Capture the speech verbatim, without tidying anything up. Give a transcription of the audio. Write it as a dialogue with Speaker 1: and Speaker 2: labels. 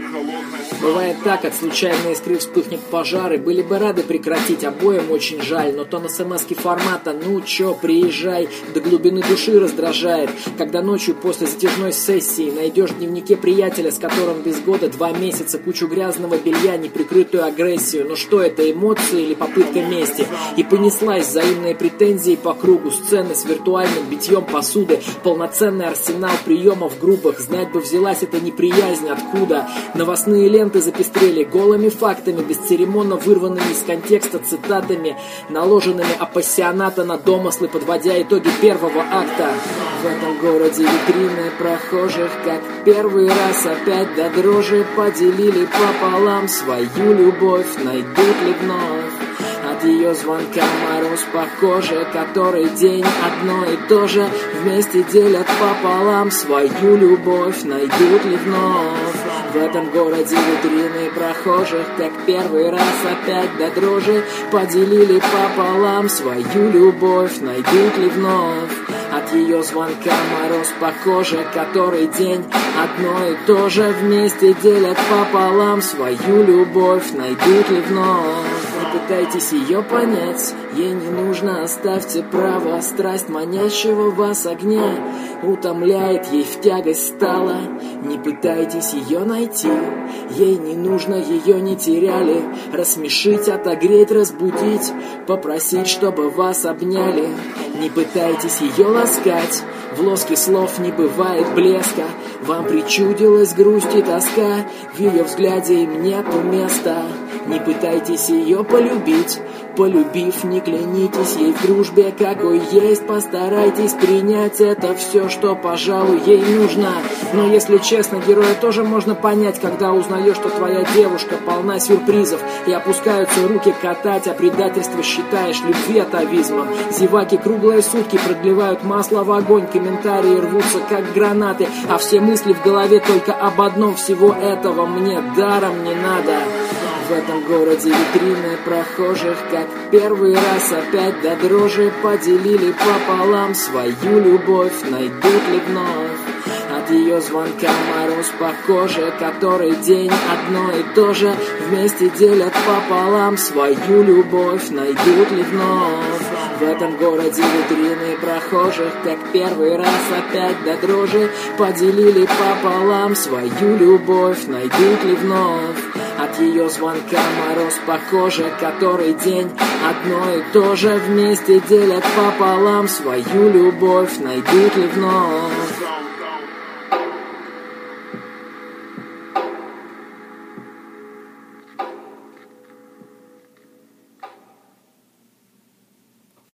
Speaker 1: Бывает так, от случайной искры вспыхнет пожар, и были бы рады прекратить, обоим очень жаль, но тон смс-ки формата «ну чё, приезжай» до глубины души раздражает, когда ночью после затяжной сессии найдешь в дневнике приятеля, с которым без года два месяца, кучу грязного белья, неприкрытую агрессию. Но что это, эмоции или попытка мести? И понеслась взаимные претензии по кругу, сцены с виртуальным битьем посуды, полноценный арсенал приемов грубых. Знать бы взялась эта неприязнь откуда. Новостные ленты запестрели голыми фактами, бесцеремонно вырванными из контекста цитатами, наложенными апассионата на домыслы, подводя итоги первого акта. В этом городе витрины прохожих, как первый раз опять до дрожи поделили пополам свою любовь, найдут ли вновь от ее звонка мороз по коже, который день одно и то же, вместе делят пополам свою любовь, найдут ли вновь. В этом городе витрины прохожих, как первый раз опять до дрожи поделили пополам свою любовь, найдут ли вновь от ее звонка мороз по коже, который день одно и то же, вместе делят пополам свою любовь, найдут ли вновь. Не пытайтесь ее понять, ей не нужно, оставьте право. Страсть манящего вас огня утомляет, ей в тягость стало. Не пытайтесь ее найти, ей не нужно, ее не теряли. Рассмешить, отогреть, разбудить, попросить, чтобы вас обняли. Не пытайтесь ее ласкать, в лоске слов не бывает блеска. Вам причудилась грусть и тоска, в ее взгляде им нету места. Не пытайтесь ее полюбить, полюбив, не клянитесь ей в дружбе, какой есть. Постарайтесь принять это все, что, пожалуй, ей нужно. Но если честно, героя тоже можно понять, когда узнаешь, что твоя девушка полна сюрпризов, и опускаются руки катать, а предательство считаешь любви атовизмом. Зеваки круглые сутки продлевают масло в огонь, комментарии рвутся как гранаты, а все мысли в голове только об одном: всего этого мне даром не надо. В этом городе витрины прохожих, как первый раз опять до дрожи поделили пополам свою любовь, найдут ли вновь от ее звонка мороз по коже, который день одно и то же, вместе делят пополам свою любовь, найдут ли вновь. В этом городе витрины прохожих, как первый раз опять до дрожи поделили пополам свою любовь, найдут ли вновь от ее звонка мороз по коже, который день одно и то же, вместе делят пополам свою любовь, найдут ли вновь.